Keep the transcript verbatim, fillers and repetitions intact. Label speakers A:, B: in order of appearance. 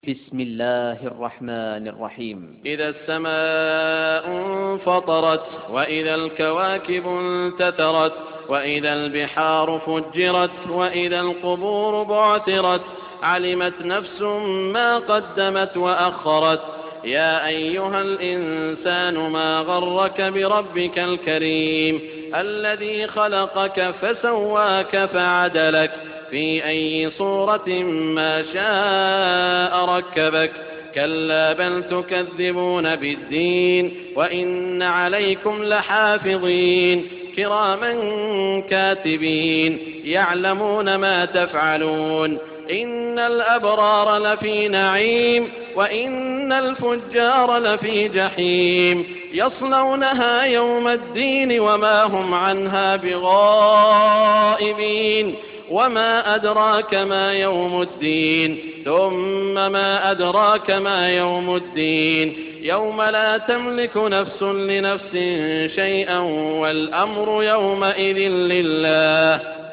A: بسم الله الرحمن الرحيم.
B: إذا السماء انفطرت وإذا الكواكب انتثرت وإذا البحار فجرت وإذا القبور بعثرت علمت نفس ما قدمت وأخرت. يا أيها الإنسان ما غرك بربك الكريم الذي خلقك فسواك فعدلك في أي صورة ما شاء ركبك. كلا بل تكذبون بالدين وإن عليكم لحافظين كراما كاتبين يعلمون ما تفعلون. إن الأبرار لفي نعيم وإن الفجار لفي جحيم يصلونها يوم الدين وما هم عنها بغائبين. وما أدراك ما يوم الدين ثم ما أدراك ما يوم الدين يوم لا تملك نفس لنفس شيئا والأمر يومئذ لله.